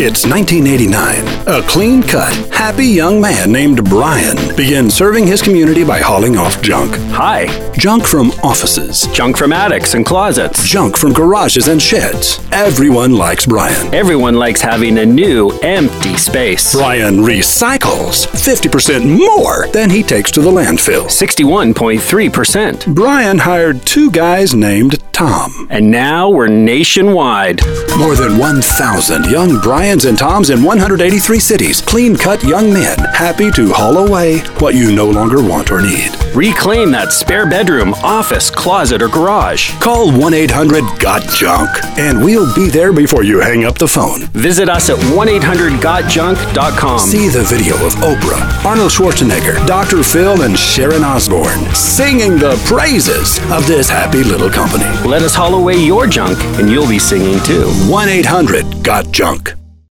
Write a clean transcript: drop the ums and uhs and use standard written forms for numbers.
It's 1989. A clean-cut, happy young man named Brian begins serving his community by hauling off junk. Hi. Junk from offices. Junk from attics and closets. Junk from garages and sheds. Everyone likes Brian. Everyone likes having a new, empty space. Brian recycles 50% more than he takes to the landfill. 61.3%. Brian hired 2 guys named Tom. And now we're nationwide. More than 1,000 young Brians and Toms in 183 cities. Clean-cut young men, happy to haul away what you no longer want or need. Reclaim that spare bedroom, office, closet, or garage. Call 1-800-GOT-JUNK, and we'll be there before you hang up the phone. Visit us at 1-800-GOTJUNK.com. See the video of Oprah, Arnold Schwarzenegger, Dr. Phil, and Sharon Osbourne singing the praises of this happy little company. Let us haul away your junk, and you'll be singing too. 1-800-GOT-JUNK.